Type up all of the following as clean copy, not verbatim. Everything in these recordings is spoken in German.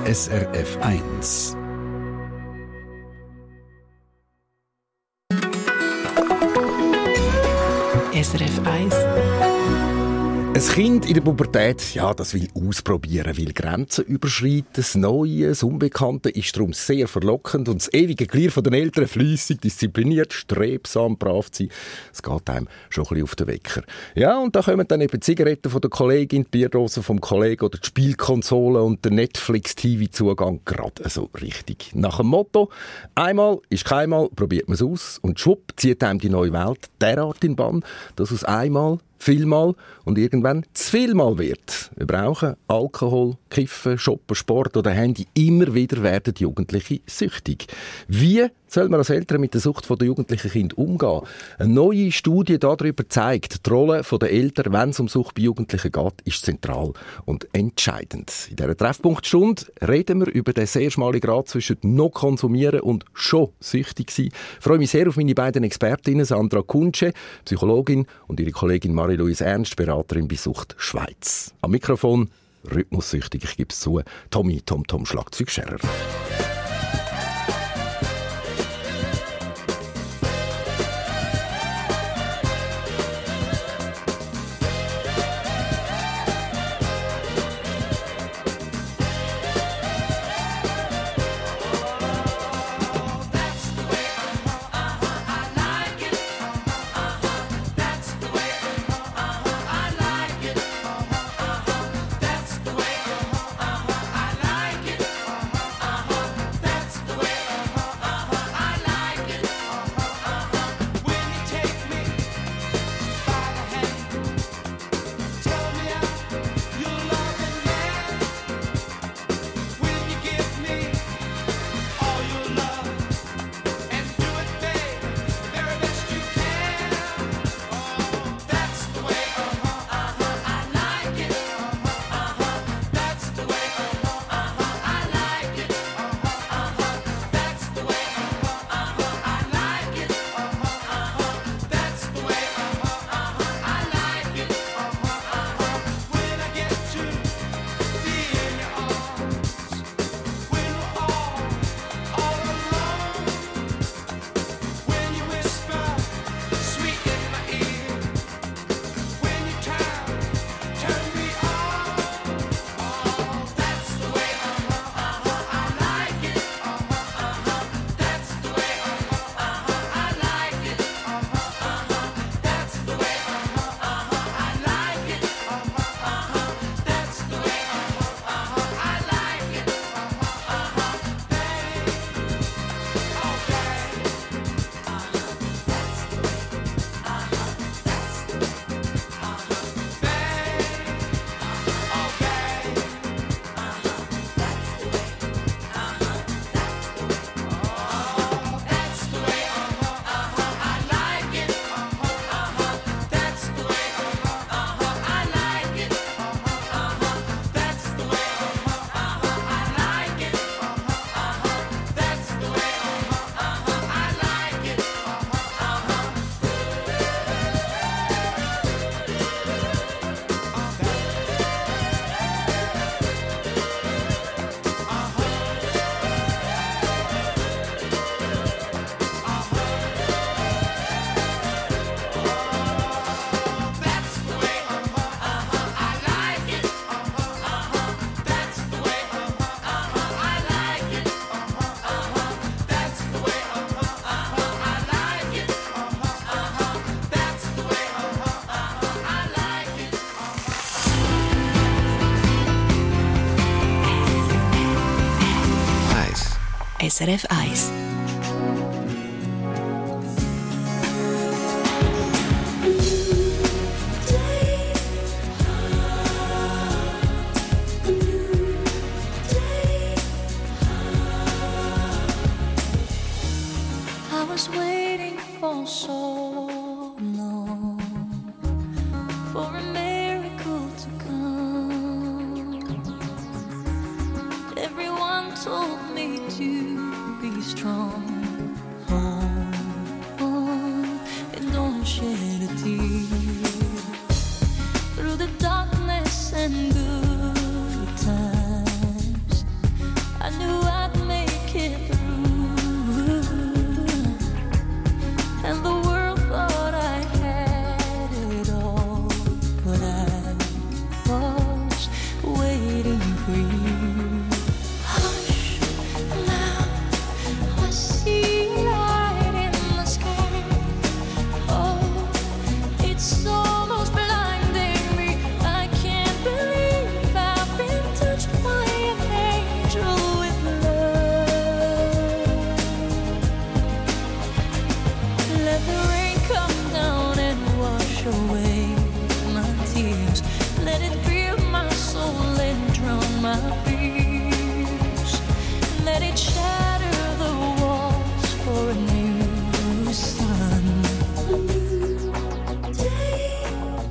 SRF 1. SRF 1. Ein Kind in der Pubertät, ja, das will ausprobieren, will Grenzen überschreiten. Das Neue, das Unbekannte ist darum sehr verlockend und das ewige Glier von den Eltern fleissig, diszipliniert, strebsam, brav zu sein. Es geht einem schon ein bisschen auf den Wecker. Ja, und da kommen dann eben die Zigaretten von der Kollegin, die Bierdose vom Kollegen oder die Spielkonsole und der Netflix-TV-Zugang gerade so richtig. Nach dem Motto, einmal ist keinmal, probiert man es aus und schwupp zieht einem die neue Welt derart in den Bann, dass aus einmal vielmal und irgendwann zu vielmal wird. Wir brauchen Alkohol, Kiffen, Shoppen, Sport oder Handy. Immer wieder werden die Jugendlichen süchtig. Wie soll man als Eltern mit der Sucht der jugendlichen Kinder umgehen? Eine neue Studie darüber zeigt, die Rolle der Eltern, wenn es um Sucht bei Jugendlichen geht, ist zentral und entscheidend. In dieser Treffpunktstunde reden wir über den sehr schmalen Grad zwischen noch konsumieren und schon süchtig sein. Ich freue mich sehr auf meine beiden Expertinnen, Sandra Kuntsche, Psychologin, und ihre Kollegin Marie-Louise Ernst, Beraterin bei Sucht Schweiz. Am Mikrofon rhythmussüchtig, ich gebe es zu, Tommy Tom Schlagzeugscherer. SRF 1. I was waiting for so long for a miracle to come. Everyone told me to be strong. And don't shed a tear. Through the darkness and good times, creep. Hush, now I see light in the sky. Oh, it's almost blinding me. I can't believe I've been touched by an angel with love. Let the rain come down and wash away my tears. Let it fill my soul and drown my fears. Let it shatter the walls for a new sun. A new day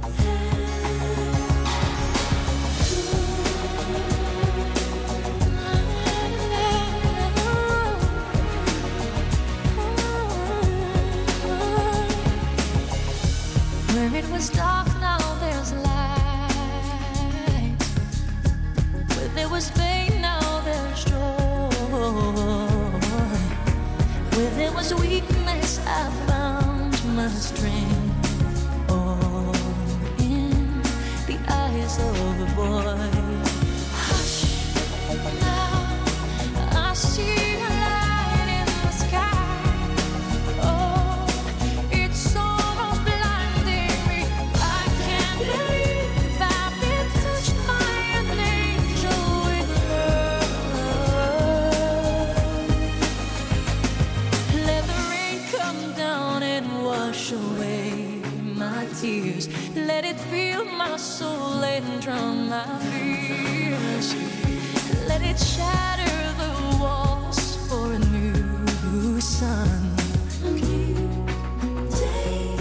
where it was dark, now there's light. Where there was pain, now there's joy. Where there was weakness, I found my strength. All in the eyes of a boy. Hush, now I see a light in the sky. Oh, it's almost blinding me. I can't believe I've been touched by an angel with love. Let the rain come down and wash away my tears. Let it fill my soul and drown my fears. Let it shatter the walls for a new sun. A new day.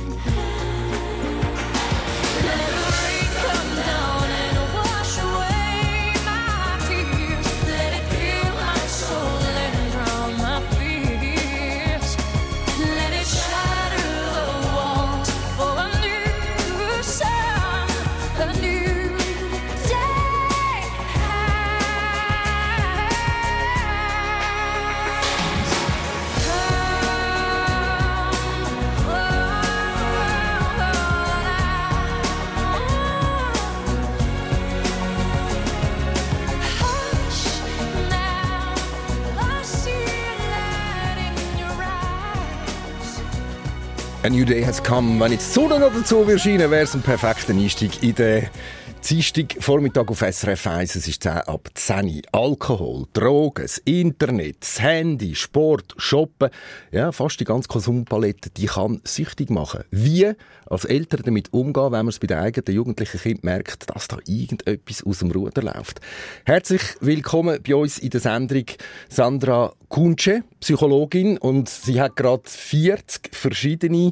Let the rain come down and wash away my tears. Let it fill my soul and drown my fears. Let it shatter the walls for a new sun, a new day. Hush, now I see a light in your eyes. A New Day has come. Wenn jetzt die Sonne noch dazu erscheinen, wäre es ein perfekter Einstieg in den Dienstag Vormittag auf SRF 1. Es ist 10 ab 10. Alkohol, Drogen, das Internet, das Handy, Sport, Shoppen. Ja, fast die ganze Konsumpalette, die kann süchtig machen. Wie als Eltern damit umgehen, wenn man es bei den eigenen jugendlichen Kindern merkt, dass da irgendetwas aus dem Ruder läuft. Herzlich willkommen bei uns in der Sendung Sandra Kuntsche, Psychologin, und sie hat gerade 40 verschiedene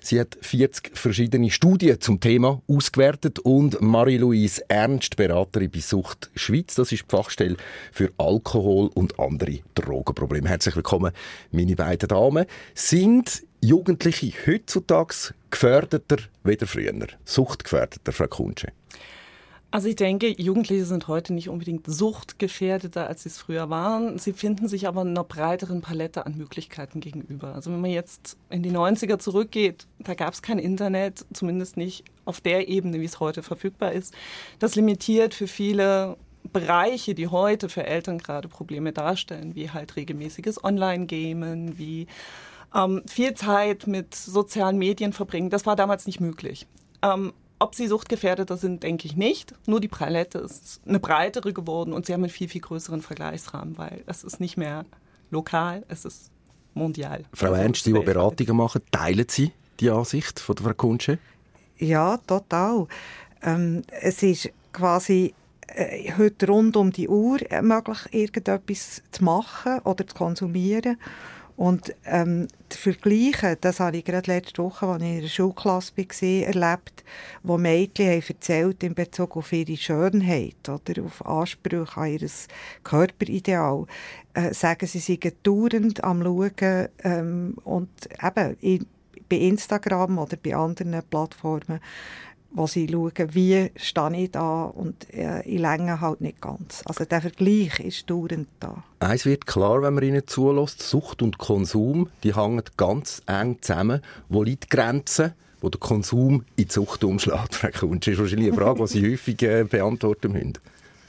Studien zum Thema ausgewertet, und Marie-Louise Ernst, Beraterin bei Sucht Schweiz, das ist die Fachstelle für Alkohol und andere Drogenprobleme. Herzlich willkommen, meine beiden Damen. Sind Jugendliche heutzutage gefährdeter als früher? Suchtgefährdeter, Frau Kuntsche? Also ich denke, Jugendliche sind heute nicht unbedingt suchtgefährdeter, als sie es früher waren. Sie finden sich aber einer breiteren Palette an Möglichkeiten gegenüber. Also wenn man jetzt in die 90er zurückgeht, da gab es kein Internet, zumindest nicht auf der Ebene, wie es heute verfügbar ist. Das limitiert für viele Bereiche, die heute für Eltern gerade Probleme darstellen, wie halt regelmäßiges Online-Gamen, wie viel Zeit mit sozialen Medien verbringen. Das war damals nicht möglich. Ob sie suchtgefährdeter sind, denke ich nicht. Nur die Palette ist eine breitere geworden und sie haben einen viel, viel größeren Vergleichsrahmen, weil es ist nicht mehr lokal, es ist mondial. Frau Ernst, Sie, die Beratungen machen, teilen Sie die Ansicht von der Frau Kuntsche? Ja, total. Es ist quasi heute rund um die Uhr möglich, irgendetwas zu machen oder zu konsumieren. Und zu vergleichen, das habe ich gerade letzte Woche, als ich in einer Schulklasse war, erlebt, wo Mädchen haben erzählt in Bezug auf ihre Schönheit oder auf Ansprüche an ihr Körperideal. Sagen, sie seien dauernd am Schauen und eben bei Instagram oder bei anderen Plattformen, wo sie schauen, wie stehe ich da, und in Länge halt nicht ganz. Also der Vergleich ist dauernd da. Eins wird klar, wenn man ihnen zulässt: Sucht und Konsum, die hängen ganz eng zusammen. Wo liegt die Grenze, wo der Konsum in die Sucht umschlägt? Frau Kuntsche, das ist wahrscheinlich eine Frage, die Sie häufig beantworten müssen.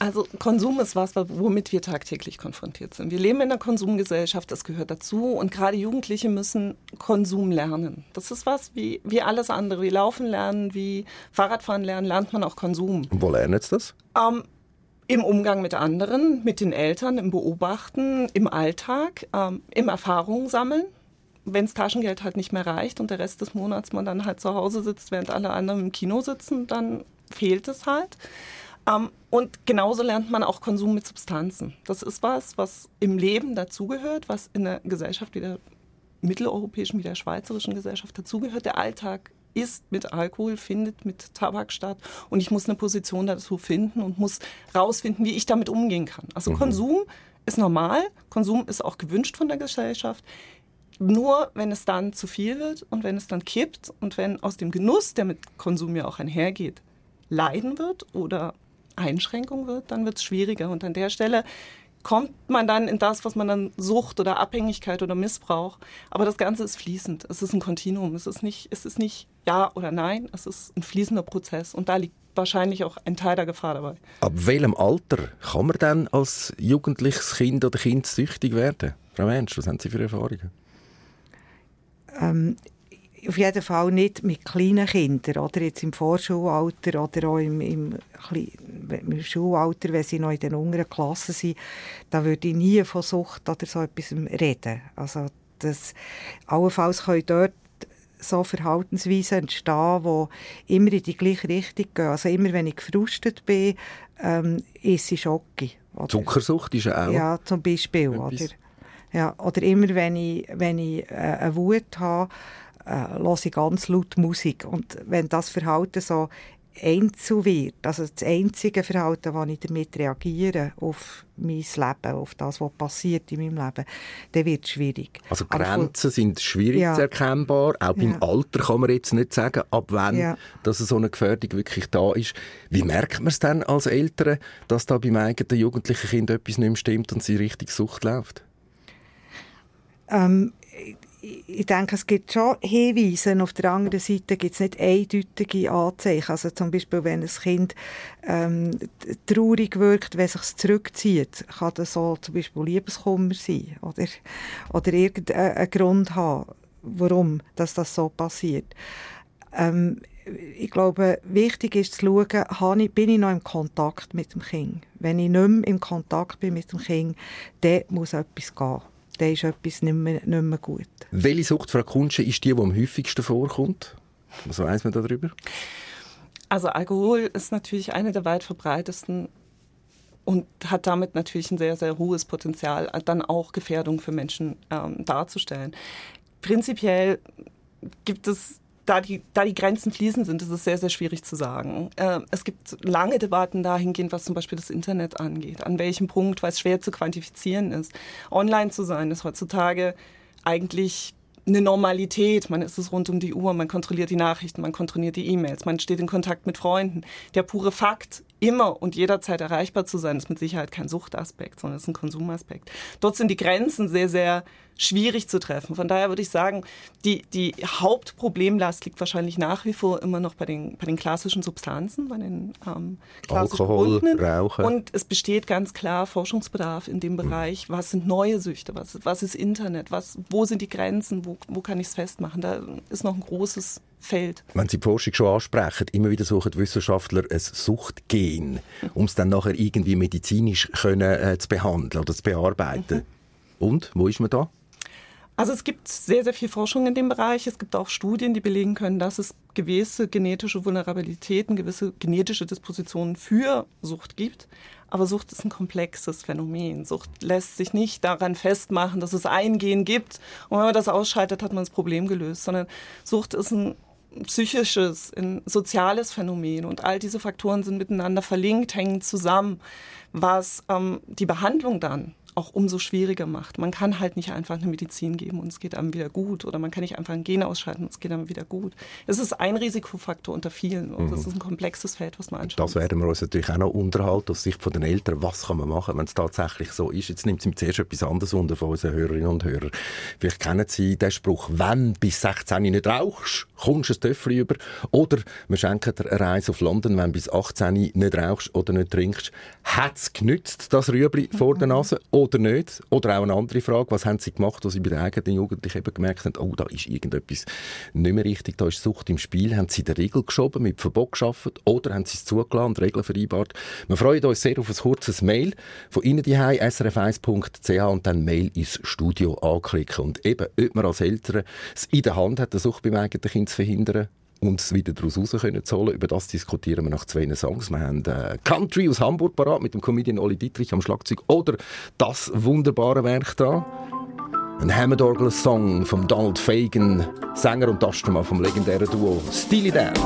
Also Konsum ist was, womit wir tagtäglich konfrontiert sind. Wir leben in einer Konsumgesellschaft, das gehört dazu. Und gerade Jugendliche müssen Konsum lernen. Das ist was wie alles andere. Wie Laufen lernen, wie Fahrradfahren lernen, lernt man auch Konsum. Und wo lernen Sie das? Im Umgang mit anderen, mit den Eltern, im Beobachten, im Alltag, im Erfahrungen sammeln. Wenn das Taschengeld halt nicht mehr reicht und der Rest des Monats man dann halt zu Hause sitzt, während alle anderen im Kino sitzen, dann fehlt es halt. Und genauso lernt man auch Konsum mit Substanzen. Das ist was im Leben dazugehört, was in der Gesellschaft, wie der mitteleuropäischen, wie der schweizerischen Gesellschaft dazugehört. Der Alltag ist mit Alkohol, findet mit Tabak statt und ich muss eine Position dazu finden und muss rausfinden, wie ich damit umgehen kann. Also Konsum ist normal, Konsum ist auch gewünscht von der Gesellschaft. Nur wenn es dann zu viel wird und wenn es dann kippt und wenn aus dem Genuss, der mit Konsum ja auch einhergeht, Leiden wird oder Einschränkung wird, dann wird es schwieriger. Und an der Stelle kommt man dann in das, was man dann Sucht oder Abhängigkeit oder Missbrauch. Aber das Ganze ist fließend. Es ist ein Kontinuum. Es ist nicht ja oder nein. Es ist ein fließender Prozess. Und da liegt wahrscheinlich auch ein Teil der Gefahr dabei. Ab welchem Alter kann man dann als jugendliches Kind oder Kind süchtig werden? Frau Wernsch, was haben Sie für Erfahrungen? Auf jeden Fall nicht mit kleinen Kindern, oder jetzt im Vorschulalter oder auch im Schulalter, wenn sie noch in den unteren Klassen sind. Da würde ich nie von Sucht oder so etwas reden. Also allenfalls können dort so Verhaltensweisen entstehen, die immer in die gleiche Richtung gehen. Also immer, wenn ich gefrustet bin, esse ich Schoki. Zuckersucht ist ja auch. Ja, zum Beispiel. Oder? Ja, oder immer, wenn ich eine Wut habe, höre ich ganz laut Musik. Und wenn das Verhalten so einzeln wird, also das einzige Verhalten, das ich damit reagiere auf mein Leben, auf das, was passiert in meinem Leben, dann wird es schwierig. Also Grenzen sind schwierig zu erkennbar. Auch beim Alter kann man jetzt nicht sagen, ab wann dass so eine Gefährdung wirklich da ist. Wie merkt man es dann als Eltern, dass da beim eigenen jugendlichen Kind etwas nicht mehr stimmt und sie Richtung Sucht läuft? Ich denke, es gibt schon Hinweise. Auf der anderen Seite gibt es nicht eindeutige Anzeichen. Also zum Beispiel, wenn ein Kind traurig wirkt, wenn es sich zurückzieht, kann das so zum Beispiel Liebeskummer sein oder irgendeinen Grund haben, warum das so passiert. Ich glaube, wichtig ist zu schauen, bin ich noch im Kontakt mit dem Kind. Wenn ich nicht mehr im Kontakt bin mit dem Kind, dann muss etwas gehen. Dann ist etwas nicht mehr gut. Welche Sucht, Frau Kuntsche, ist die am häufigsten vorkommt? Was weiss man darüber? Also Alkohol ist natürlich eine der weit verbreitetsten und hat damit natürlich ein sehr, sehr hohes Potenzial, dann auch Gefährdung für Menschen darzustellen. Prinzipiell gibt es, da die Grenzen fließend sind, ist es sehr, sehr schwierig zu sagen. Es gibt lange Debatten dahingehend, was zum Beispiel das Internet angeht. An welchem Punkt, weil es schwer zu quantifizieren ist. Online zu sein ist heutzutage eigentlich eine Normalität. Man ist es rund um die Uhr, man kontrolliert die Nachrichten, man kontrolliert die E-Mails, man steht in Kontakt mit Freunden. Der pure Fakt, immer und jederzeit erreichbar zu sein, ist mit Sicherheit kein Suchtaspekt, sondern ist ein Konsumaspekt. Dort sind die Grenzen sehr, sehr schwierig zu treffen. Von daher würde ich sagen, die Hauptproblemlast liegt wahrscheinlich nach wie vor immer noch bei den klassischen Substanzen, bei den klassischen Alkohol, Verbundenen. Rauchen. Und es besteht ganz klar Forschungsbedarf in dem Bereich, was sind neue Süchte, was ist Internet, wo sind die Grenzen, wo kann ich es festmachen. Da ist noch ein großes Feld. Wenn Sie die Forschung schon ansprechen, immer wieder suchen Wissenschaftler ein Suchtgen, um es dann nachher irgendwie medizinisch zu behandeln oder zu bearbeiten. Und, wo ist man da? Also es gibt sehr, sehr viel Forschung in dem Bereich. Es gibt auch Studien, die belegen können, dass es gewisse genetische Vulnerabilitäten, gewisse genetische Dispositionen für Sucht gibt. Aber Sucht ist ein komplexes Phänomen. Sucht lässt sich nicht daran festmachen, dass es ein Gen gibt. Und wenn man das ausschaltet, hat man das Problem gelöst. Sondern Sucht ist ein psychisches, ein soziales Phänomen. Und all diese Faktoren sind miteinander verlinkt, hängen zusammen, was die Behandlung dann auch umso schwieriger macht. Man kann halt nicht einfach eine Medizin geben und es geht einem wieder gut. Oder man kann nicht einfach ein Gen ausschalten und es geht einem wieder gut. Es ist ein Risikofaktor unter vielen und das ist ein komplexes Feld, was man anschaut. Das werden wir uns natürlich auch noch unterhalten aus Sicht der Eltern. Was kann man machen, wenn es tatsächlich so ist? Jetzt nimmt es zuerst etwas anderes unter von unseren Hörerinnen und Hörern. Vielleicht kennen Sie den Spruch, wenn bis 16 nicht rauchst, kommst du ein Töffel über. Oder wir schenken dir eine Reise auf London, wenn bis 18 nicht rauchst oder nicht trinkst. Hat es genützt, das Rüebli vor der Nase oder nicht? Oder auch eine andere Frage, was haben Sie gemacht, als Sie bei den eigenen Jugendlichen eben gemerkt haben, oh, da ist irgendetwas nicht mehr richtig, da ist Sucht im Spiel. Haben Sie die Regel geschoben, mit Verbot gearbeitet oder haben Sie es zugelassen und Regeln vereinbart? Wir freuen uns sehr auf ein kurzes Mail von Ihnen daheim, srf1.ch und dann Mail ins Studio anklicken. Und eben, ob man als Eltern es in der Hand hat, eine Sucht beim eigenen Kind zu verhindern und es wieder daraus raus zu holen. Über das diskutieren wir nach 2 Songs. Wir haben Country aus Hamburg parat mit dem Comedian Oli Dietrich am Schlagzeug oder das wunderbare Werk da. Ein Hammond-Orgel-Song von Donald Fagen, Sänger und Tastenmann vom legendären Duo Steely Dan.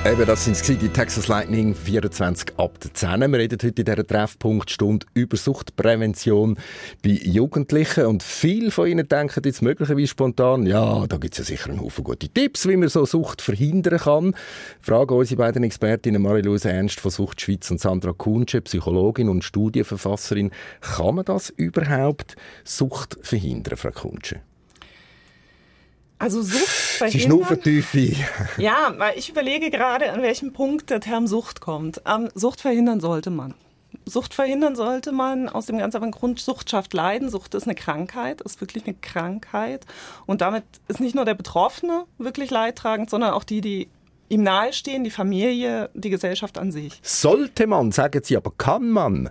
Eben, das sind die Texas Lightning 24 ab 10. Wir reden heute in dieser Treffpunktstunde über Suchtprävention bei Jugendlichen. Und viele von Ihnen denken jetzt möglicherweise spontan, ja, da gibt es ja sicher einen Haufen gute Tipps, wie man so Sucht verhindern kann. Fragen unsere beiden Expertinnen Marie-Louise Ernst von Sucht Schweiz und Sandra Kunsche, Psychologin und Studienverfasserin. Kann man das überhaupt, Sucht verhindern, Frau Kunsche? Also Sucht verhindern. Sie schnaufen tief ein. Ja, weil ich überlege gerade, an welchem Punkt der Term Sucht kommt. Sucht verhindern sollte man. Sucht verhindern sollte man aus dem ganz einfachen Grund, Sucht schafft Leiden. Sucht ist eine Krankheit, ist wirklich eine Krankheit. Und damit ist nicht nur der Betroffene wirklich leidtragend, sondern auch die ihm nahestehen, die Familie, die Gesellschaft an sich. Sollte man, sagen Sie, aber kann man?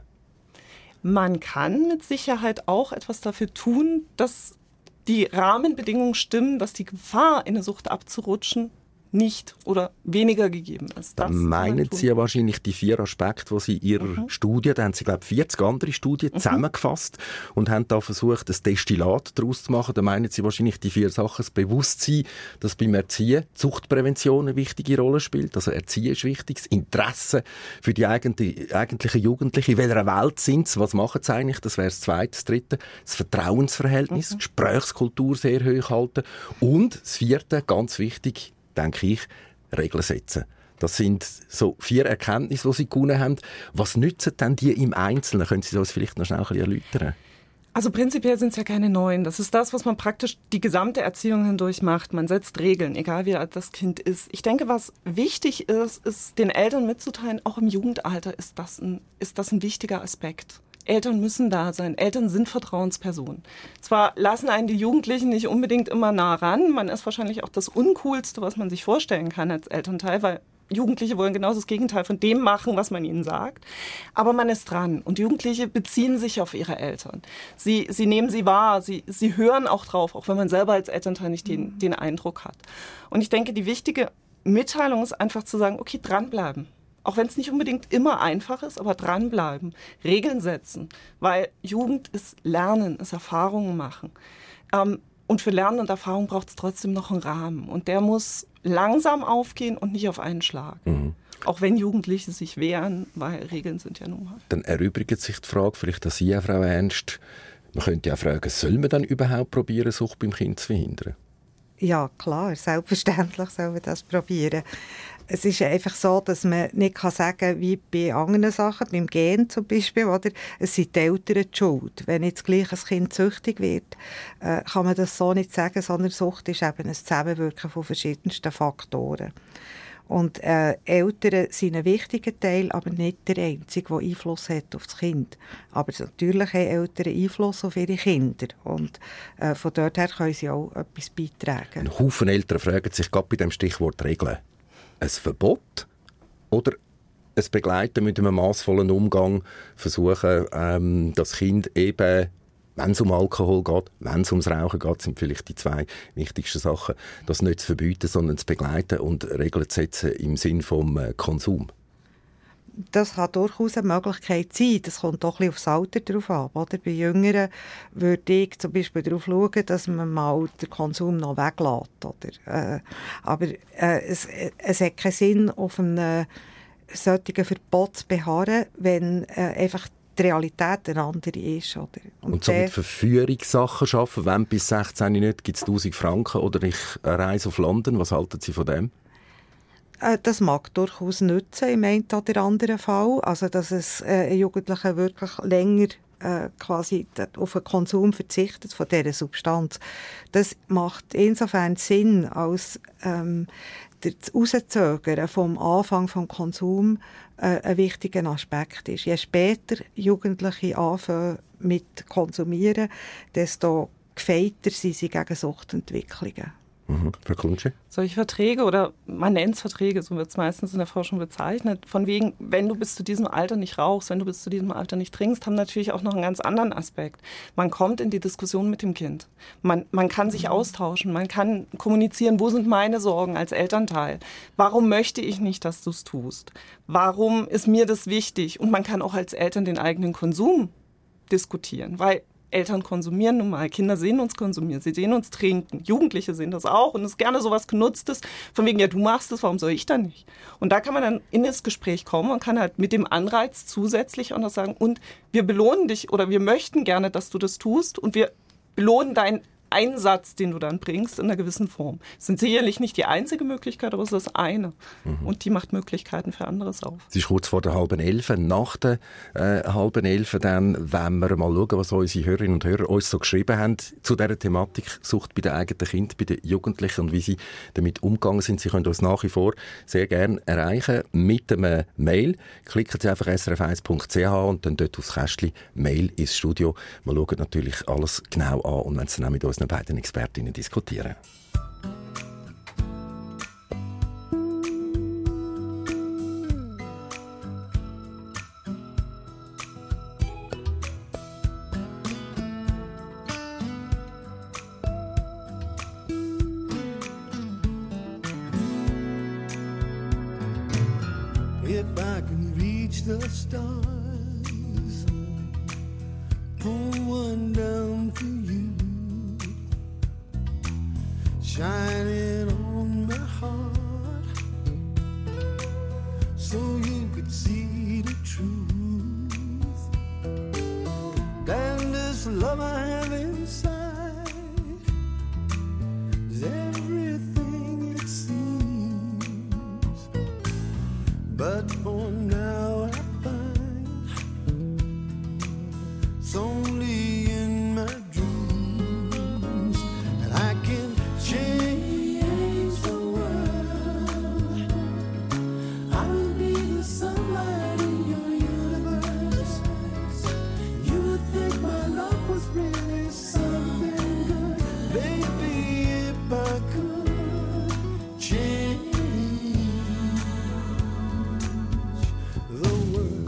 Man kann mit Sicherheit auch etwas dafür tun, dass die Rahmenbedingungen stimmen, dass die Gefahr, in eine Sucht abzurutschen, nicht oder weniger gegeben ist. Dann meinen Sie ja wahrscheinlich die 4 Aspekte, die Sie in Ihrer Studie, da haben Sie, glaube ich, 40 andere Studien zusammengefasst und haben da versucht, ein Destillat daraus zu machen. Da meinen Sie wahrscheinlich die 4 Sachen. Das Bewusstsein, dass beim Erziehen die Suchtprävention eine wichtige Rolle spielt. Also Erziehen ist wichtig. Das Interesse für die eigentlichen Jugendlichen. In welcher Welt sind sie? Was machen sie eigentlich? Das wäre das Zweite. Das Dritte, das Vertrauensverhältnis, die Gesprächskultur sehr hoch halten. Und das Vierte, ganz wichtig, denke ich, Regeln setzen. Das sind so 4 Erkenntnisse, die Sie gewonnen haben. Was nützen denn die im Einzelnen? Können Sie das vielleicht noch schnell ein bisschen erläutern? Also prinzipiell sind es ja keine neuen. Das ist das, was man praktisch die gesamte Erziehung hindurch macht. Man setzt Regeln, egal wie alt das Kind ist. Ich denke, was wichtig ist, ist den Eltern mitzuteilen, auch im Jugendalter ist das ein wichtiger Aspekt. Eltern müssen da sein. Eltern sind Vertrauenspersonen. Zwar lassen einen die Jugendlichen nicht unbedingt immer nah ran. Man ist wahrscheinlich auch das Uncoolste, was man sich vorstellen kann als Elternteil, weil Jugendliche wollen genauso das Gegenteil von dem machen, was man ihnen sagt. Aber man ist dran. Und Jugendliche beziehen sich auf ihre Eltern. Sie nehmen sie wahr. Sie hören auch drauf, auch wenn man selber als Elternteil nicht den Eindruck hat. Und ich denke, die wichtige Mitteilung ist einfach zu sagen, okay, dranbleiben. Auch wenn es nicht unbedingt immer einfach ist, aber dranbleiben, Regeln setzen, weil Jugend ist Lernen, ist Erfahrungen machen. Und für Lernen und Erfahrung braucht es trotzdem noch einen Rahmen. Und der muss langsam aufgehen und nicht auf einen Schlag. Auch wenn Jugendliche sich wehren, weil Regeln sind ja nun mal. Dann erübrigt sich die Frage, vielleicht an Sie, Frau Ernst, man könnte ja fragen, soll man dann überhaupt probieren, Sucht beim Kind zu verhindern? Ja, klar, selbstverständlich soll man das probieren. Es ist einfach so, dass man nicht sagen kann, wie bei anderen Sachen, beim Gen zum Beispiel, oder? Es sind die Eltern die Schuld. Wenn jetzt gleich ein Kind süchtig wird, kann man das so nicht sagen, sondern Sucht ist eben ein Zusammenwirken von verschiedensten Faktoren. Und Eltern sind ein wichtiger Teil, aber nicht der einzige, der Einfluss hat auf das Kind. Aber natürlich haben Eltern Einfluss auf ihre Kinder. Und von dort her können sie auch etwas beitragen. Ein Haufen Eltern fragen sich gerade bei dem Stichwort Regeln. Ein Verbot oder ein Begleiten mit einem massvollen Umgang, versuchen, das Kind eben, wenn es um Alkohol geht, wenn es ums Rauchen geht, sind vielleicht die 2 wichtigsten Sachen, das nicht zu verbieten, sondern zu begleiten und Regeln zu setzen im Sinn vom Konsum. Das kann durchaus eine Möglichkeit sein. Das kommt doch ein bisschen aufs Alter drauf an. Oder? Bei Jüngeren würde ich zum Beispiel darauf schauen, dass man mal den Konsum noch weglässt. Oder? Aber es hat keinen Sinn, auf einem solchen Verbot zu beharren, wenn einfach die Realität eine andere ist. Oder? Und so mit Verführungssachen arbeiten, wenn bis 16 nicht, gibt es 1000 Franken oder ich reise auf London. Was halten Sie von dem? Das mag durchaus nützen im einen oder anderen Fall. Also, dass es Jugendlichen wirklich länger quasi auf den Konsum verzichtet von dieser Substanz. Das macht insofern Sinn, als das Rauszögern vom Anfang des Konsums ein wichtiger Aspekt ist. Je später Jugendliche anfangen mit konsumieren, desto gefeiter sind sie gegen Suchtentwicklungen. Frau Kunsche? Solche Verträge, oder man nennt es Verträge, so wird es meistens in der Forschung bezeichnet, von wegen, wenn du bis zu diesem Alter nicht rauchst, wenn du bis zu diesem Alter nicht trinkst, haben natürlich auch noch einen ganz anderen Aspekt. Man kommt in die Diskussion mit dem Kind. Man kann sich austauschen, man kann kommunizieren, wo sind meine Sorgen als Elternteil? Warum möchte ich nicht, dass du es tust? Warum ist mir das wichtig? Und man kann auch als Eltern den eigenen Konsum diskutieren, weil Eltern konsumieren nun mal, Kinder sehen uns konsumieren, sie sehen uns trinken, Jugendliche sehen das auch und es ist gerne sowas Genutztes, von wegen, ja, du machst es, warum soll ich dann nicht? Und da kann man dann in das Gespräch kommen und kann halt mit dem Anreiz zusätzlich auch noch sagen, und wir belohnen dich oder wir möchten gerne, dass du das tust und wir belohnen deinen Einsatz, den du dann bringst, in einer gewissen Form. Das sind sicherlich nicht die einzige Möglichkeit, aber es ist eine. Und die macht Möglichkeiten für anderes auf. Es ist kurz vor der 10:30. Nach der 10:30 dann wollen wir mal schauen, was unsere Hörerinnen und Hörer uns so geschrieben haben zu dieser Thematik Sucht bei den eigenen Kindern, bei den Jugendlichen und wie sie damit umgegangen sind. Sie können uns nach wie vor sehr gerne erreichen mit einem Mail. Klicken Sie einfach srf1.ch und dann dort aufs Kästchen Mail ins Studio. Wir schauen natürlich alles genau an und wenn es dann auch mit uns beiden Expertinnen diskutieren. If I can reach the stars, pull one down for you. Shining on my heart, so you could see the truth. And this love I have inside is everything it seems. But for now I find it's only in my dreams that I can change the world. I will be the sunlight in your universe. You would think my love was really something good. Baby, if I could change the world.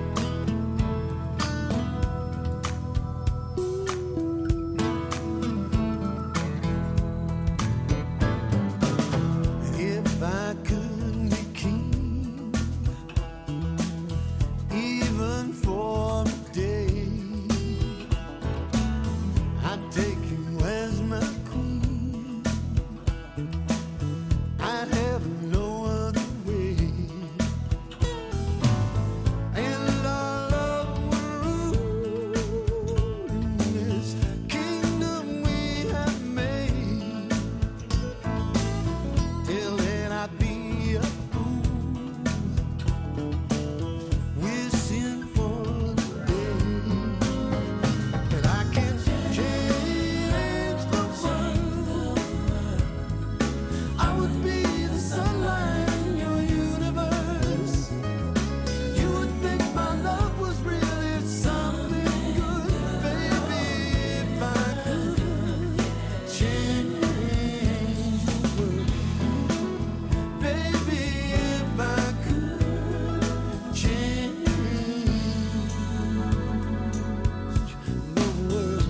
If I could be king, even for a day, I'd take you as my queen. I'd have no other way, and our love would rule in this kingdom we have made. Till then I'd be a fool, wishing for the day that I can change the world. I would be the sunlight in your universe. You would think my love was really something good. Baby, if I could change the world. Baby, if I could change the world.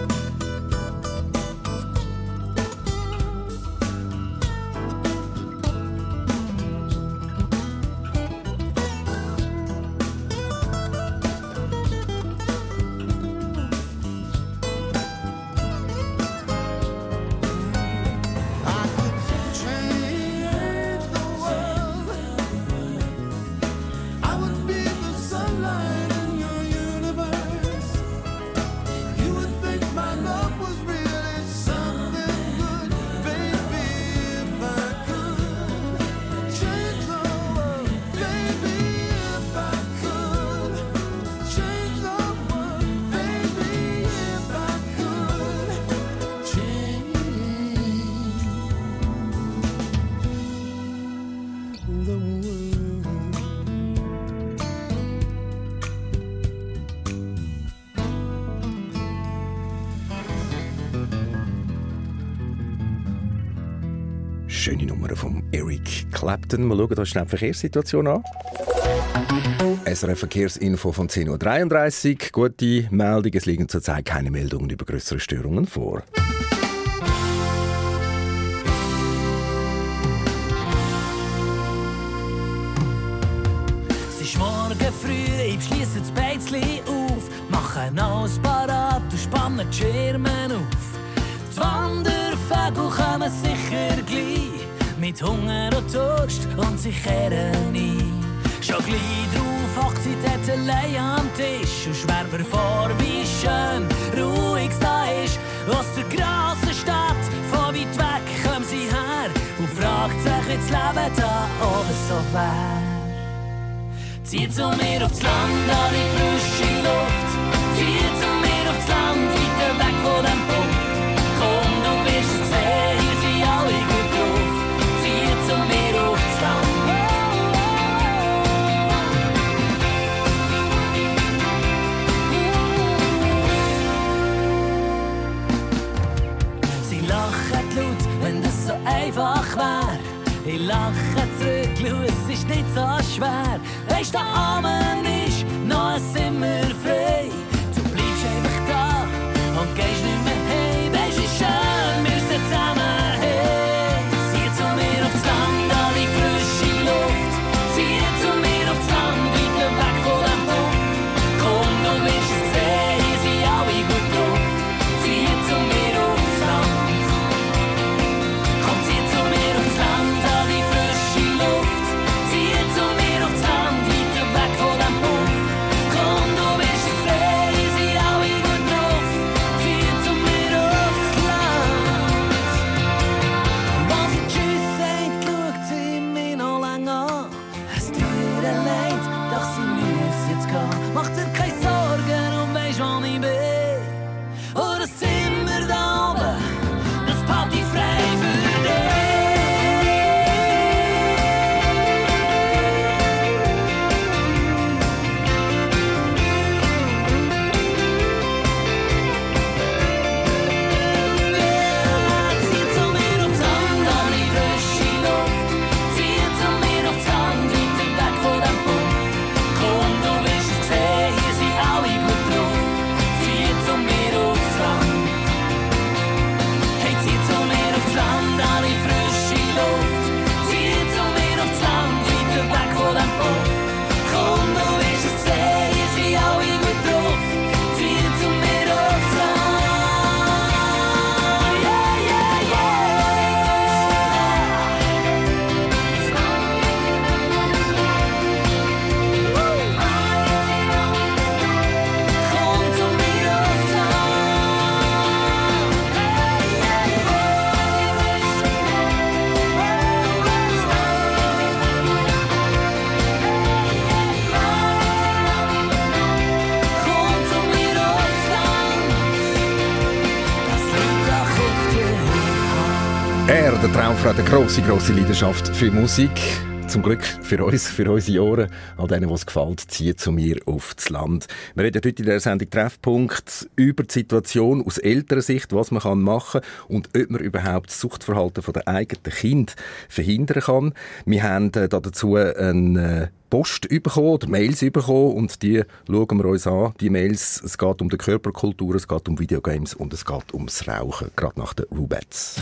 I could change the world. I would be the sunlight in your universe. You would think my love was really something good. Baby, if I could change the world. Baby, if I could change the world. Baby, if I could change the world. Schöne Nummer von Eric Clapton. Wir schauen uns schnell die Verkehrssituation an. SRF Verkehrsinfo von 10:33 Uhr. Gute Meldung, es liegen zurzeit keine Meldungen über größere Störungen vor. Es ist morgen früh, ich schließe das Beizli auf. machen alles parat und spannen die Schirme auf. Die Wandervögel kommen sicher gleich, mit Hunger und Durst und sie kehren ein. Schon gleich drauf hockt sie dort allein am Tisch und schwärmt vor, wie schön ruhig es da ist. Aus der grossen Stadt, von weit weg kommen sie her und fragt sich, wie das Leben da oben so wär. Zieh zu mir aufs Land, an die frische Luft. Zieh zu mir aufs Land, weiter weg von dem Punkt. Komm, du wirst es sehen, hier sind alle gut drauf. Zieh zu mir aufs Land. Sie lachen laut, wenn das so einfach wär. Ich lache zurück, schau, es ist nicht so schwer. Weisst, da Amen ist noch ein Zimmer frei. Du bleibst einfach da und gehst nicht mehr heim. Weisst, wie schön wir sind zusammen heim. Zieh zu mir aufs Land, an die frische Luft. Zieh zu mir aufs Land, weiter weg von dem Punkt. Komm, du wirst es sehen, hier sind alle gut drauf. Zieh zu mir aufs Land. Komm, zieh zu mir aufs Land, an die frische Luft. Zieh zu mir aufs Land, weiter weg von dem Hof. Komm, du wirst es sehen, hier sind alle gut drauf. Zieh zu mir aufs Land. Was ich tschüss sagt, schaut sie mich noch lang an. Es tut ihr leid, doch sie muss jetzt gehen. Mach dir keine Sorgen und weisst, wo ich bin. Oh, das Zimmer da oben, das Party frei für dich. Zieh zu mir aufs Land, an die frische Luft. Zieh zu mir aufs Land, weiter weg von dem Punkt. Komm, du wirst es sehen, hier sind alle gut drauf. Zieh zu mir aufs Land. Hey, zieh zu mir aufs Land, an die frische Luft. Zieh zu mir aufs Land, weiter weg von dem Punkt. Komm, du wirst es sehen, hier sind alle gut drauf. Zieh zu mir aufs Land. Yeah, yeah, yeah. Komm zu mir aufs Komm zu mir aufs Land. Das liegt doch auf dir. Der Traumfrau, eine grosse Leidenschaft für Musik. Zum Glück für uns, für unsere Ohren. All denen, was gefällt, ziehen zu mir aufs Land. Wir reden heute in der Sendung Treffpunkt über die Situation aus älterer Sicht, was man machen kann und ob man überhaupt das Suchtverhalten der eigenen Kinder verhindern kann. Wir haben dazu eine Post bekommen oder Mails bekommen und die schauen wir uns an. Die Mails, es geht um die Körperkultur, es geht um Videogames und es geht ums Rauchen, gerade nach den Rubettes.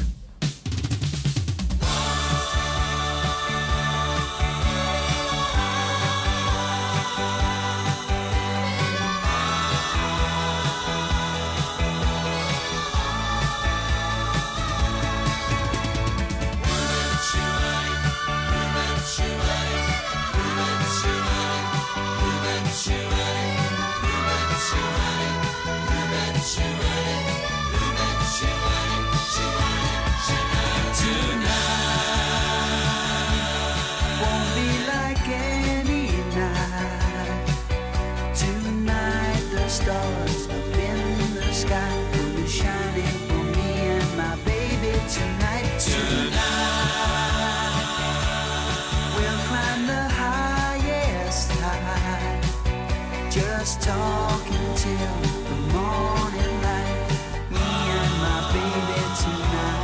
Won't be like any night. Tonight the stars up in the sky will be shining for me and my baby tonight. Tonight we'll climb the highest high. Just talking till the morning light. Me and my baby tonight.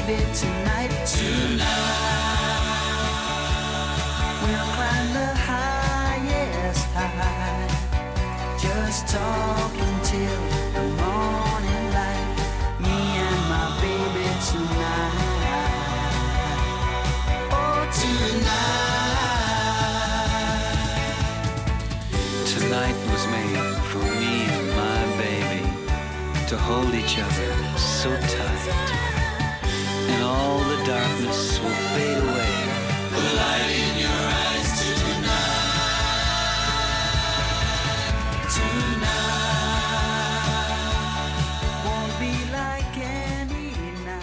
baby tonight. We'll climb the highest high, just talk until the morning light. Me and my baby tonight. Oh, Tonight was made for me and my baby to hold each other so tight, and all the darkness will fade away. The light in your eyes won't be like any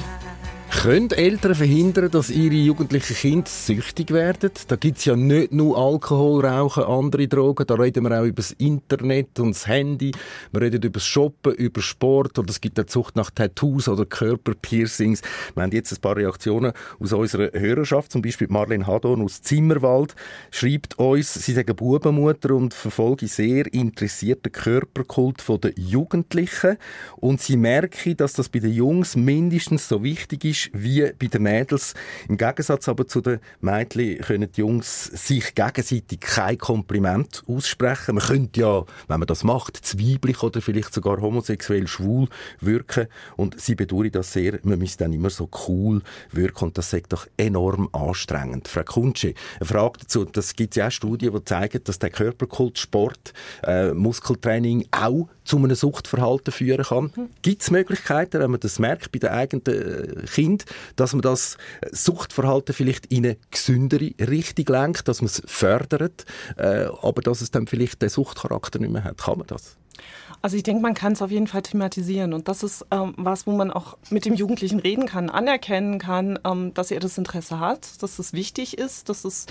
night. Können Eltern verhindern, dass ihre jugendlichen Kinder süchtig werden? Da gibt es ja nicht nur Alkohol, Rauchen, andere Drogen. Da reden wir auch über das Internet und das Handy. Wir reden über das Shoppen, über Sport. Oder es gibt auch Zucht nach Tattoos oder Körperpiercings. Wir haben jetzt ein paar Reaktionen aus unserer Hörerschaft. Zum Beispiel Marlene Hadorn aus Zimmerwald schreibt uns, sie sagen Bubenmutter und verfolge sehr interessiert den Körperkult der Jugendlichen. Und sie merke, dass das bei den Jungs mindestens so wichtig ist wie bei den Mädels. Im Gegensatz aber zu den Mädchen können die Jungs sich gegenseitig kein Kompliment aussprechen. Man könnte ja, wenn man das macht, zweiblich oder vielleicht sogar homosexuell schwul wirken. Und sie bedauern das sehr. Man müsste dann immer so cool wirken und das ist doch enorm anstrengend. Frau Kuntsche, eine Frage dazu. Das gibt ja auch Studien, die zeigen, dass der Körperkult, Sport, Muskeltraining auch zu einem Suchtverhalten führen kann. Gibt es Möglichkeiten, wenn man das merkt bei den eigenen Kind, dass man das Suchtverhalten vielleicht in eine gesündere Richtung lenkt, dass man es fördert, aber dass es dann vielleicht den Suchtcharakter nicht mehr hat? Kann man das? Also ich denke, man kann es auf jeden Fall thematisieren und das ist was, wo man auch mit dem Jugendlichen reden kann, anerkennen kann, dass er das Interesse hat, dass es wichtig ist, dass es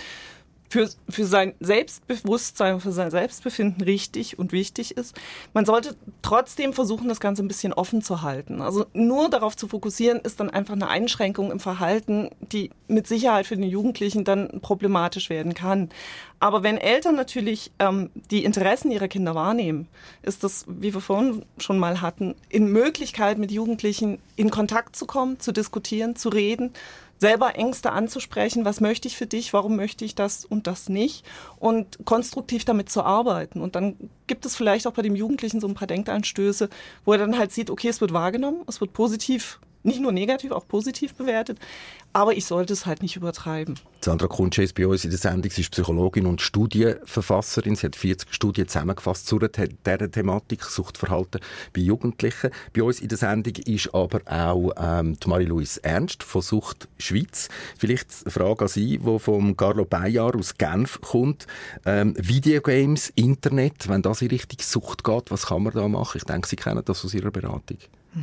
für sein Selbstbewusstsein, für sein Selbstbefinden richtig und wichtig ist. Man sollte trotzdem versuchen, das Ganze ein bisschen offen zu halten. Also nur darauf zu fokussieren, ist dann einfach eine Einschränkung im Verhalten, die mit Sicherheit für den Jugendlichen dann problematisch werden kann. Aber wenn Eltern natürlich die Interessen ihrer Kinder wahrnehmen, ist das, wie wir vorhin schon mal hatten, in Möglichkeit, mit Jugendlichen in Kontakt zu kommen, zu diskutieren, zu reden, selber Ängste anzusprechen, was möchte ich für dich, warum möchte ich das und das nicht und konstruktiv damit zu arbeiten. Und dann gibt es vielleicht auch bei dem Jugendlichen so ein paar Denkanstöße, wo er dann halt sieht, okay, es wird wahrgenommen, es wird positiv, nicht nur negativ, auch positiv bewertet, aber ich sollte es halt nicht übertreiben. Sandra Kuntsche ist bei uns in der Sendung. Sie ist Psychologin und Studienverfasserin. Sie hat 40 Studien zusammengefasst zu dieser Thematik, Suchtverhalten bei Jugendlichen. Bei uns in der Sendung ist aber auch die Marie-Louise Ernst von Sucht Schweiz. Vielleicht eine Frage an Sie, die von Carlo Beillar aus Genf kommt. Videogames, Internet, wenn das in Richtung Sucht geht, was kann man da machen? Ich denke, Sie kennen das aus Ihrer Beratung.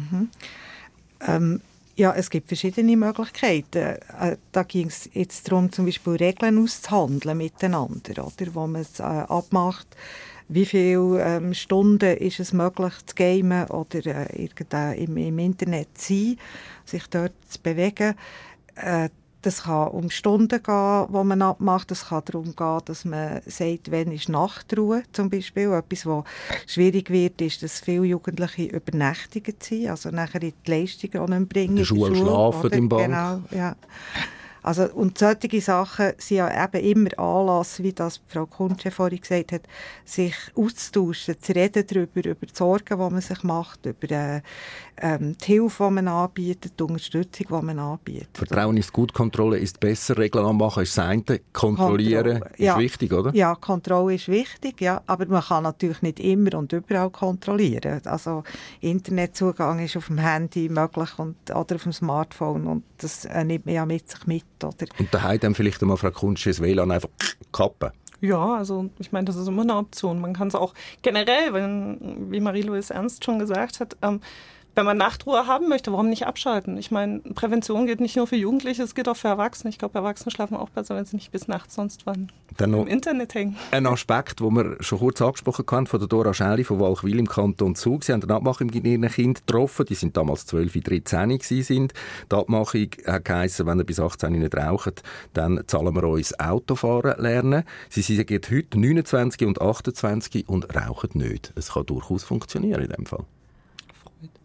Ja, es gibt verschiedene Möglichkeiten. Da ging es jetzt darum, zum Beispiel Regeln auszuhandeln miteinander, oder? Wo man es abmacht, wie viele Stunden ist es möglich zu gamen oder im Internet zu sein, sich dort zu bewegen. Das kann um Stunden gehen, die man abmacht. Es kann darum gehen, dass man sagt, wann ist Nachtruhe zum Beispiel. Etwas, was schwierig wird, ist, dass viele Jugendliche übernächtigen sind, also nachher die Leistungen auch nicht bringen. In der Schule schlafen im Bank. Genau, ja. Also, und solche Sachen sind ja eben immer Anlass, wie das Frau Kuntsche vorhin gesagt hat, sich auszutauschen, zu reden darüber, über die Sorgen, die man sich macht, über die Hilfe, die man anbietet, die Unterstützung, die man anbietet. Vertrauen ist gut, Kontrolle ist besser, Regeln anmachen ist das eine, kontrollieren ist wichtig, oder? Ja, Kontrolle ist wichtig, ja, aber man kann natürlich nicht immer und überall kontrollieren. Also Internetzugang ist auf dem Handy möglich oder auf dem Smartphone und das nimmt man ja mit sich mit. Oder? Und daheim dann vielleicht einmal Frau Kuntsche das WLAN einfach kappen? Ja, also ich meine, das ist immer eine Option. Man kann es auch generell, wie Marie-Louise Ernst schon gesagt hat, wenn man Nachtruhe haben möchte, warum nicht abschalten? Ich meine, Prävention gilt nicht nur für Jugendliche, es gilt auch für Erwachsene. Ich glaube, Erwachsene schlafen auch besser, wenn sie nicht bis nachts sonst wann im Internet hängen. Ein Aspekt, den wir schon kurz angesprochen haben, von der Dora Schäli von Walchwil im Kanton Zug. Sie haben eine Abmachung mit ihren Kindern getroffen. Die sind damals 12, 13 gewesen. Die Abmachung hat geheissen, wenn ihr bis 18 nicht raucht, dann zahlen wir uns Autofahren lernen. Sie sind heute 29 und 28 und rauchen nicht. Es kann durchaus funktionieren in dem Fall.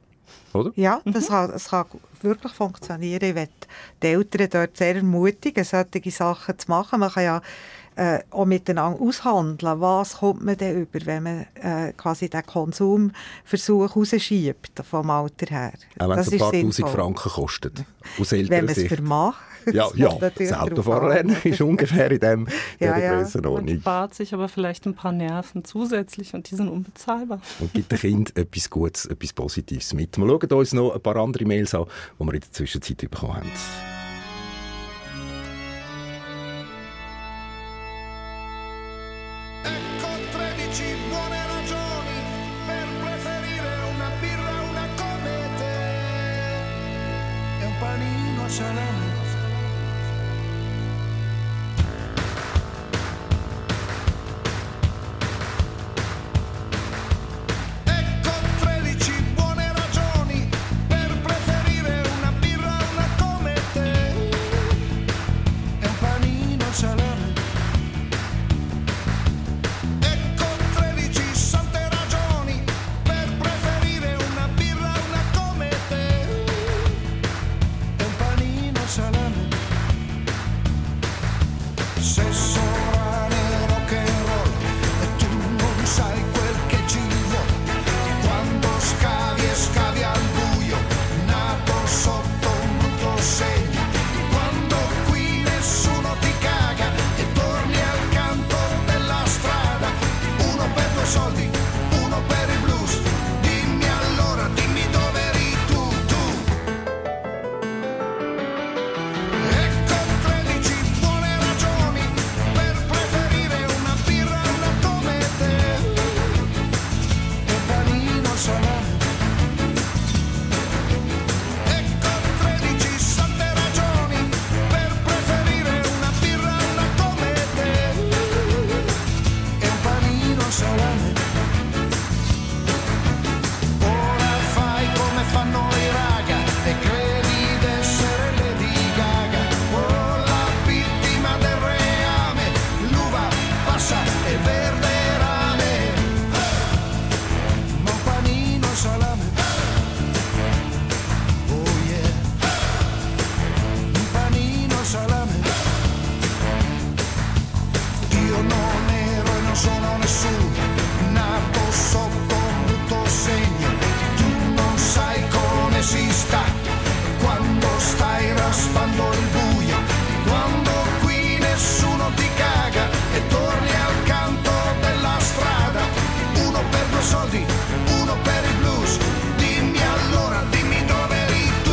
oder? Ja, das kann wirklich funktionieren. Ich möchte die Eltern dort sehr ermutigen, solche Sachen zu machen. Man kann ja auch miteinander aushandeln, was kommt man denn über, wenn man quasi den Konsumversuch rausschiebt vom Alter her. Auch wenn es ein paar sinnvoll. Tausend Franken kostet. Aus Wenn älterer man es Sicht. vermag. Ja, das Autofahrerlernen ist ungefähr in dieser Ja. Grössenordnung. Man spart sich aber vielleicht ein paar Nerven zusätzlich und die sind unbezahlbar. Und gibt dem Kind etwas Gutes, etwas Positives mit. Wir schauen uns noch ein paar andere Mails an, die wir in der Zwischenzeit bekommen haben. Ecco 13 buone ragioni per preferire una birra, una come te e un panino a salame. Ecco 13 buone ragioni per preferire una birra, una come te e un panino a salame. Ecco 13 sante ragioni per preferire una birra, una come te e un panino a salame. Sesso, rane, rock and roll e tu non sai quel che ci vuole. Quando scavi e scavi al buio, nato sotto un brutto segno. Quando qui nessuno ti caga e torni al canto della strada. Uno per 2 soldi, uno per il blues. Dimmi allora, dimmi dove eri tu. Ecco 13 buone ragioni per preferire una birra, una come te e un panino a salame. Ecco 13 sante ragioni per preferire una birra, una come te e un panino a salame. Ora fai come fanno i raga e credi d'essere Lady Gaga. Oh, la vittima del reame, l'uva passa e verde rame. Ma un panino a salame. Oh yeah, un panino a salame. Io non ero e non sono nessuno, nato sotto un brutto segno. Tu non sai come si sta quando stai raspando il buio. Quando qui nessuno ti caga e torni al canto della strada. Uno per 2 soldi, uno per il blues. Dimmi allora, dimmi dove eri tu.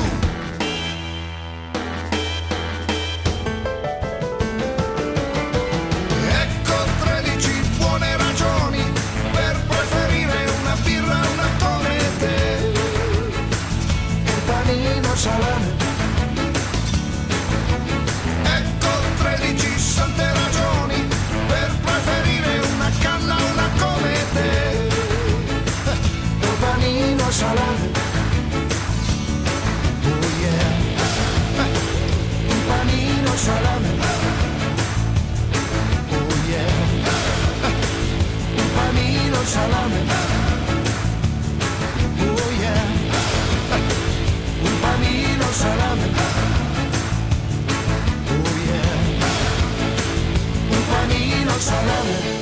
Ecco 13 buone ragioni per preferire una birra, una come te e un panino a salame. Ecco 13 sante ragioni per preferire una canna, una come te e un panino a salame. Oh yeah, un panino a salame. Oh yeah, un panino al salame. Oh yeah, un panino al salame. Oh yeah, un panino al salame.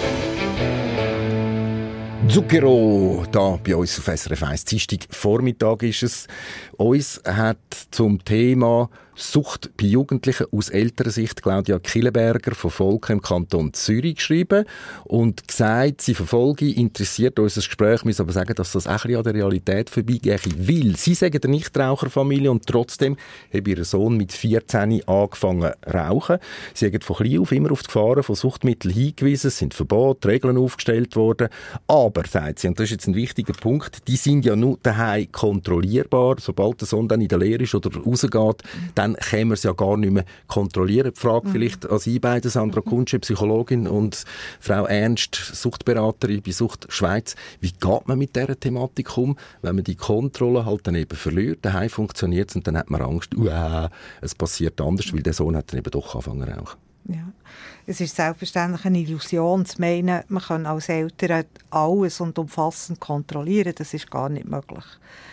Zucchero, da bei uns auf SRF 1. Dienstag Vormittag ist es. Uns hat zum Thema Sucht bei Jugendlichen aus älterer Sicht Claudia Killeberger von Volk im Kanton Zürich geschrieben und gesagt, sie verfolge, interessiert unser Gespräch, müssen aber sagen, dass das auch ein bisschen an der Realität vorbeigeht, weil sie sagen der Nichtraucherfamilie und trotzdem hat ihr Sohn mit 14 angefangen zu rauchen. Sie haben von klein auf immer auf die Gefahren von Suchtmitteln hingewiesen, es sind Verbote, Regeln aufgestellt worden, aber, sagt sie, und das ist jetzt ein wichtiger Punkt, die sind ja nur daheim kontrollierbar, sobald der Sohn dann in der Lehre ist oder rausgeht, dann können wir es ja gar nicht mehr kontrollieren. Die Frage vielleicht an Sie beide, Sandra Kuntsche, Psychologin, und Frau Ernst, Suchtberaterin bei Sucht Schweiz. Wie geht man mit dieser Thematik um, wenn man die Kontrolle halt dann eben verliert? Daheim funktioniert es und dann hat man Angst, es passiert anders, weil der Sohn hat dann eben doch angefangen zu rauchen. Ja. Es ist selbstverständlich eine Illusion zu meinen, man kann als Eltern alles und umfassend kontrollieren. Das ist gar nicht möglich.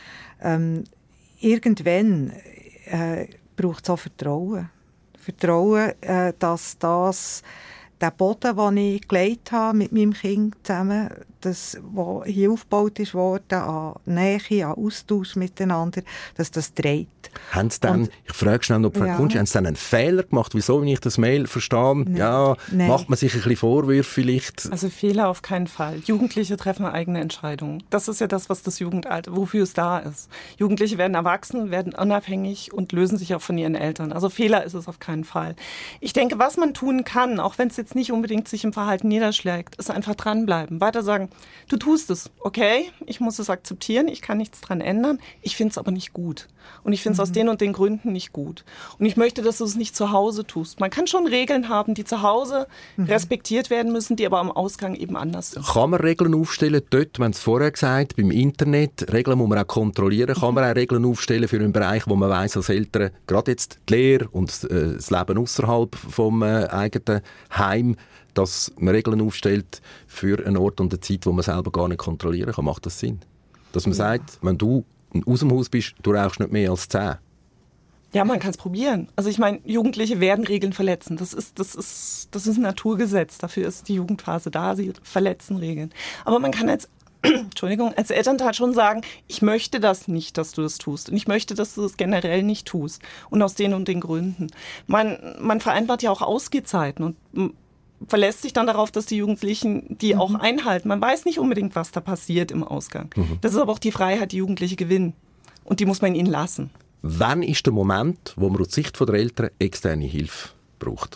Irgendwann braucht es auch Vertrauen. Vertrauen, dass der Boden, den ich gelegt habe mit meinem Kind zusammen, das, was hier aufgebaut ist worden, an Nähe, an Austausch miteinander, dass das trägt. Haben Sie dann, ich frage schnell noch, haben Sie dann einen Fehler gemacht? Wieso, wenn ich das Mail verstehe, Nein. Macht man sich ein bisschen Vorwürfe vielleicht? Also Fehler auf keinen Fall. Jugendliche treffen eigene Entscheidungen. Das ist ja das, was das Jugendalter, wofür es da ist. Jugendliche werden erwachsen, werden unabhängig und lösen sich auch von ihren Eltern. Also Fehler ist es auf keinen Fall. Ich denke, was man tun kann, auch wenn es jetzt nicht unbedingt sich im Verhalten niederschlägt, ist einfach dranbleiben. Weiter sagen, du tust es, okay, ich muss es akzeptieren, ich kann nichts dran ändern, ich finde es aber nicht gut. Und ich finde es aus den und den Gründen nicht gut. Und ich möchte, dass du es nicht zu Hause tust. Man kann schon Regeln haben, die zu Hause respektiert werden müssen, die aber am Ausgang eben anders sind. Kann man Regeln aufstellen? Dort, wir haben es vorher gesagt, beim Internet, Regeln muss man auch kontrollieren. Kann man auch Regeln aufstellen für einen Bereich, wo man weiss als Eltern, gerade jetzt die Lehre und das Leben außerhalb vom eigenen Heim, dass man Regeln aufstellt für einen Ort und eine Zeit, wo man selber gar nicht kontrollieren kann. Macht das Sinn? Dass man sagt, wenn du aus dem Haus bist, du rauchst nicht mehr als 10. Ja, man kann es probieren. Also ich meine, Jugendliche werden Regeln verletzen. Das ist ein Naturgesetz. Dafür ist die Jugendphase da. Sie verletzen Regeln. Aber man kann als Elternteil schon sagen, ich möchte das nicht, dass du das tust. Und ich möchte, dass du das generell nicht tust. Und aus den und den Gründen. Man vereinbart ja auch Ausgehzeiten und verlässt sich dann darauf, dass die Jugendlichen die auch einhalten. Man weiß nicht unbedingt, was da passiert im Ausgang. Das ist aber auch die Freiheit, die Jugendliche gewinnen. Und die muss man ihnen lassen. Wann ist der Moment, wo man aus Sicht der Eltern externe Hilfe braucht?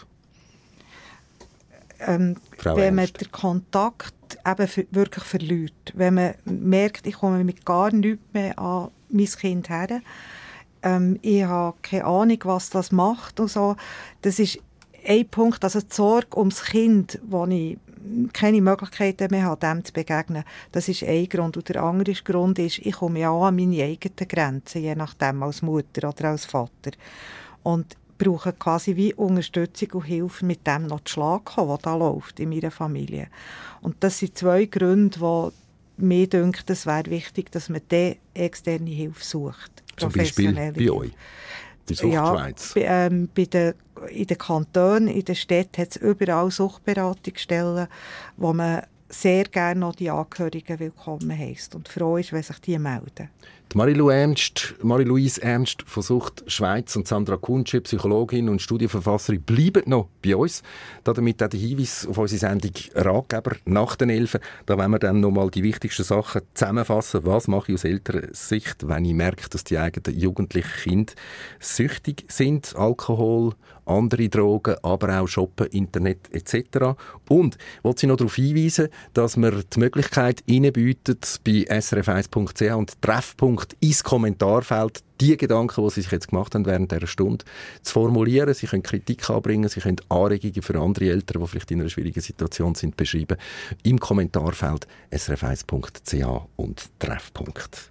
Wenn man den Kontakt eben wirklich verliert. Wenn man merkt, ich komme mit gar nichts mehr an mein Kind her. Ich habe keine Ahnung, was das macht und so. Das ist ein Punkt, also die Sorge ums Kind, wo ich keine Möglichkeiten mehr habe, dem zu begegnen. Das ist ein Grund. Und der andere Grund ist, ich komme ja auch an meine eigenen Grenzen, je nachdem, als Mutter oder als Vater. Und brauche quasi wie Unterstützung und Hilfe, mit dem noch zu Schlag kommen, was da läuft in meiner Familie. Und das sind 2 Gründe, wo mir denkt, es wäre wichtig, dass man diese externe Hilfe sucht. Zum Beispiel bei euch? Die Suchtschweiz? Ja, in den Kantonen, in den Städten hat es überall Suchtberatungsstellen, wo man sehr gerne noch die Angehörigen willkommen heisst und froh ist, wenn sich die melden. Die Marie-Louise Ernst von Sucht Schweiz und Sandra Kuntsche, Psychologin und Studienverfasserin, bleiben noch bei uns. Damit auch der Hinweis auf unsere Sendung Ratgeber nach den 11. Da wollen wir dann noch mal die wichtigsten Sachen zusammenfassen. Was mache ich aus älterer Sicht, wenn ich merke, dass die eigenen jugendlichen Kinder süchtig sind? Alkohol, andere Drogen, aber auch Shoppen, Internet etc. Und ich wollte Sie noch darauf hinweisen, dass wir die Möglichkeit Ihnen bieten, bei srf1.ch und Treffpunkt ins Kommentarfeld die Gedanken, die Sie sich jetzt gemacht haben während dieser Stunde, zu formulieren. Sie können Kritik anbringen, Sie können Anregungen für andere Eltern, die vielleicht in einer schwierigen Situation sind, beschreiben. Im Kommentarfeld srf1.ch und Treffpunkt.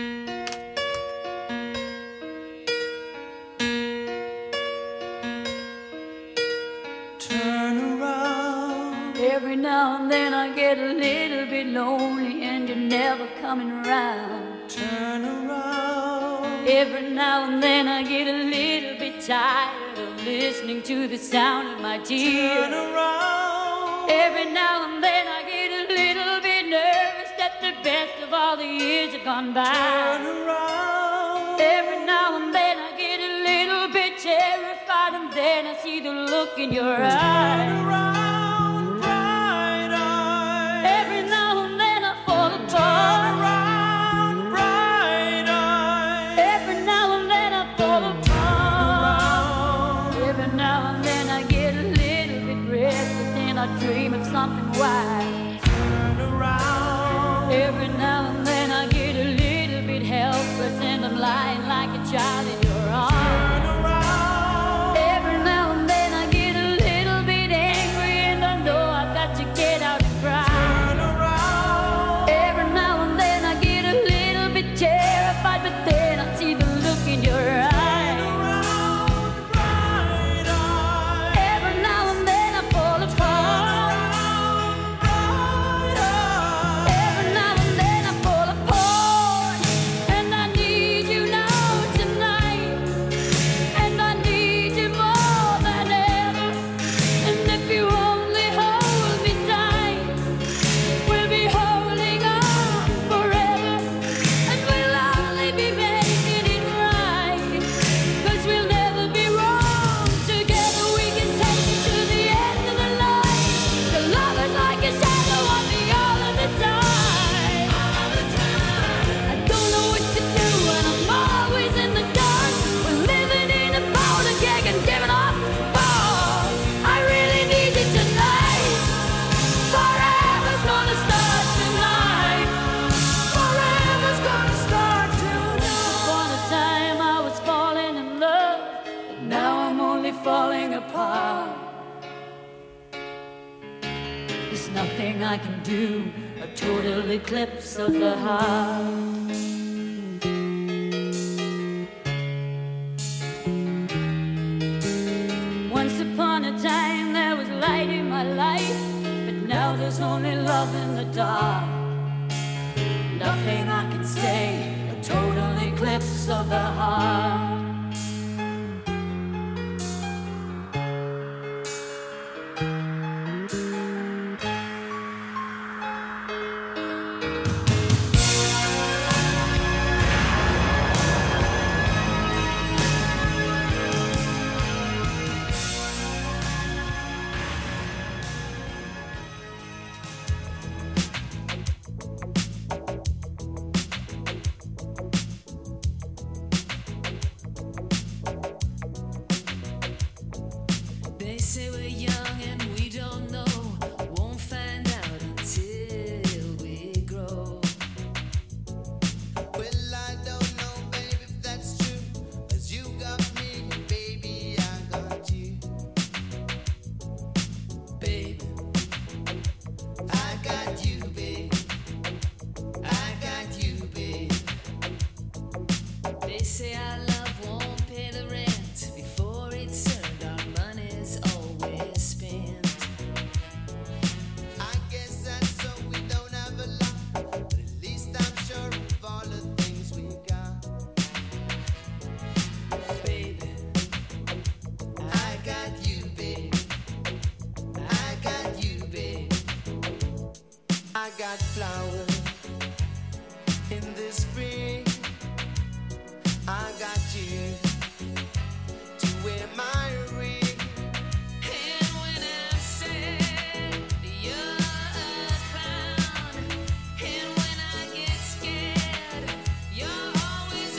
Every now and then I get a little bit lonely and you're never coming around. Turn around. Every now and then I get a little bit tired of listening to the sound of my tears. Turn around. Every now and then I get a little bit nervous that the best of all the years have gone by. Turn around. Every now and then I get a little bit terrified and then I see the look in your eyes. Turn around. Dream of something wise. Turn around. Every now and then I get a little bit helpless and I'm lying like a child in your arms. Turn around. Every now and then I get a little bit angry and I know I've got to get out and cry. Turn around. Every now and then I get a little bit terrified, but then I see the look in your eyes. Every now and then I fall apart. falling apart. There's nothing I can do, a total eclipse of the heart. Once upon a time there was light in my life, but now there's only love in the dark. Nothing I can say, a total eclipse of the heart. They say we're young and we don't know, won't find out until we grow. Well, I don't know, baby, if that's true, 'cause you got me, baby, I got you. Baby, I got you, babe. I got you, babe. They say our love won't pay the rent before it's earned, our money's always spent. I guess that's so we don't have a lot, but at least I'm sure of all the things we got. Baby, I got you, babe. I got you, babe. I got flowers in the spring. I got you to wear my ring. And when I said you're a clown, and when I get scared, you're always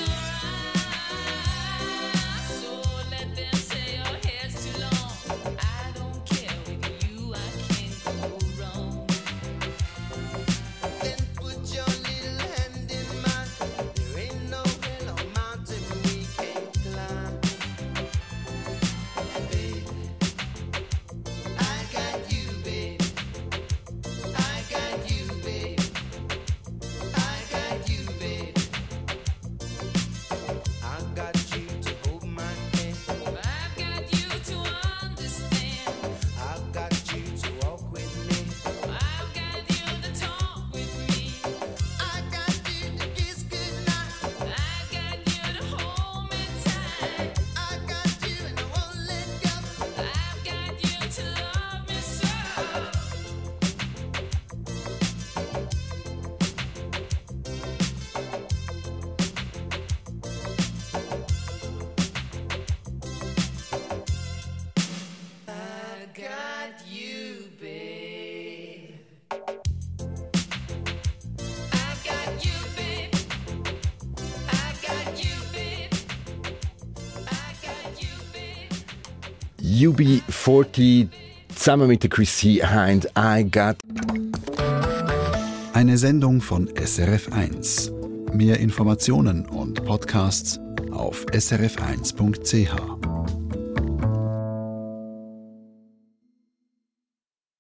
around. So let them say your hair's too long, I don't care, with you I can't go wrong. Then put your little hand in mine. There ain't no hill or mountain we can't climb. Baby, I got you, babe. I got you, babe. I got you, babe. I got you to hold my hand. I've got you to understand. I've got you to walk with me. I've got you to talk with me. I got you to kiss goodnight. I got you to hold me tight. I got you and I won't let go. I've got you to love me so. I got you, babe. I got you, babe. I got you, babe. I got you, babe. UB40 zusammen mit der Chrissy Hind, I Got. Eine Sendung von SRF1. Mehr Informationen und Podcasts auf srf1.ch.